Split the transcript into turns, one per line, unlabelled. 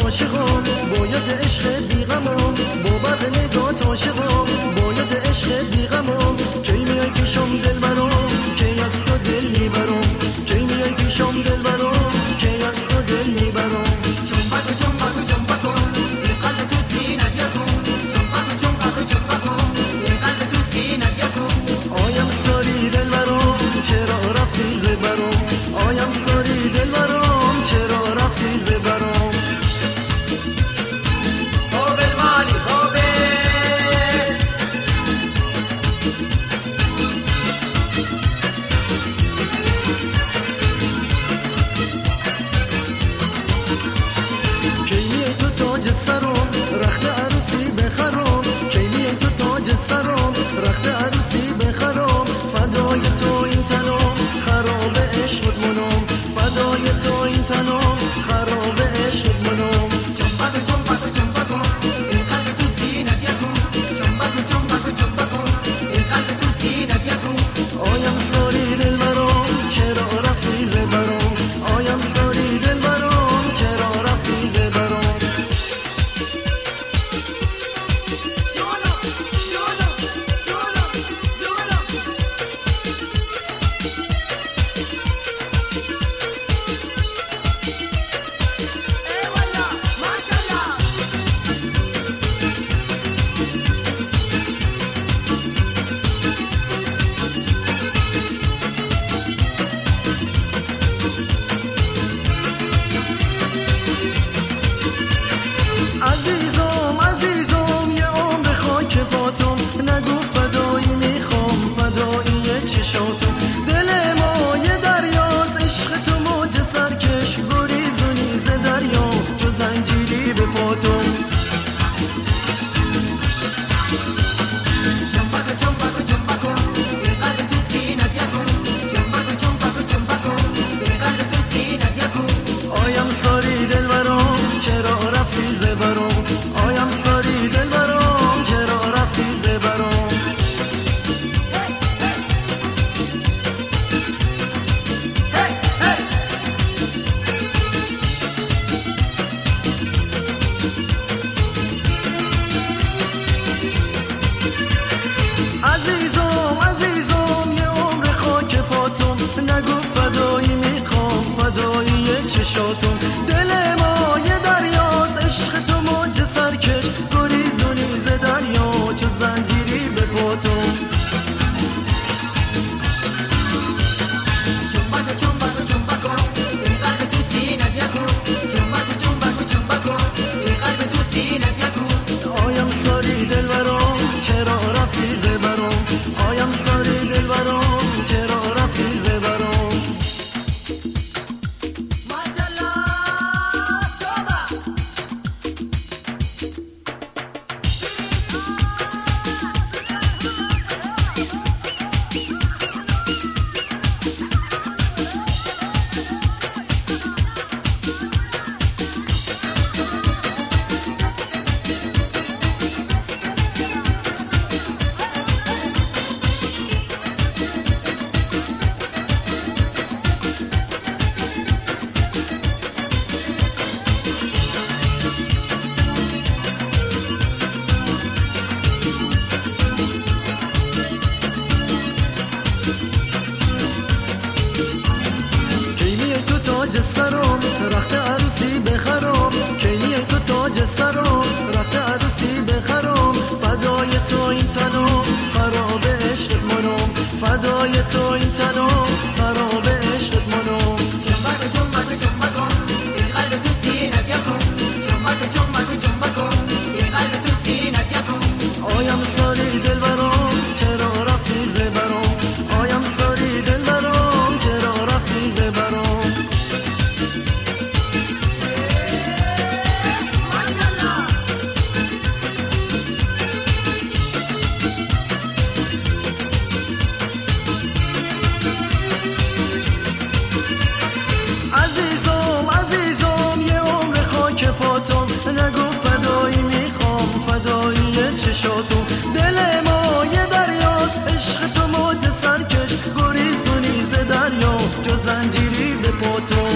عاشقم باید عشق بیغمم باور به نگات عاشقم باید عشق بیغمم کی میای پیشم دلبرم کی از تو دل میبرم کی میای پیشم دلبرم کی از تو دل میبرم
چنبکو چنبکو چنبکو یه قلب تو سینت یکم چنبکو چنبکو چنبکو یه قلب تو سینت یکم
آیم ساری دلبرم چرا رفتی زبرم آیم ساری دلبرم چرا رفتی زبرم رخت عروسی بخرم کی میای تو تاج سرم رخت عروسی بخرم فدای تو این تنم خراب عشق منم فدای تو این تنم خراب عشق منم
چنبکو چنبکو چنبکو این قلب تو سینت یکم چنبکو چنبکو چنبکو این قلب تو سینت یکم
آیم ساری دلبرم چرا رفتی زبرم آیم ساری دلبرم چرا رفتی زبرم عزیزم عزیزم یه عمر خاک پاتم نگو فدایی میخوام فدایی چشاتم دل ما یه دریاست عشق تو موج سرکش گریز و نیز دریا تو زنجیری به پاتم
چنبکو چنبکو چنبکو این قلب تو سینت یکم چنبکو چنبکو چنبکو این قلب تو سینت یکم
آیم ساری دلبرم چرا رفتی زبرم آیم ساری دلبرم چرا رفتی زبرم عزیزم عزیزم یه عمر خاک پاتم نگو فدایی میخوام فدایی چشاتم دل ما یه دریاست عشق تو موج سرکش گریز و نیز دریا چو زنجیری به پاتم
چنبکو چنبکو چنبکو این قلب تو سینت یکم چنبکو چنبکو چنبکو این قلب تو سینت یکم
آیم ساری دلبرم چرا رفتی زبرم آیم ساری دلبرم چرا رفتی زبرم تاج سرم رخت عروسی بخرم کی میای تو تاج سرم رخت عروسی بخرم فدای تو این تنم خراب عشق منم فدای تو این تنم خراب عشق منم
چنبکو چنبکو چنبکو این قلب تو سینت یکم چنبکو چنبکو چنبکو این قلب تو سینت یکم
آیم ساری دلبرم چرا رفتی زبرم آیم ساری دلبرم چرا رفتی زبرم عزیزم عزیزم یه عمر خاک پاتم نگو فدایی میخوام فدایی چشاتم دل ما یه دریاست عشق تو موج سرکش گریز و نیز دریا جو زنجیری به پاتم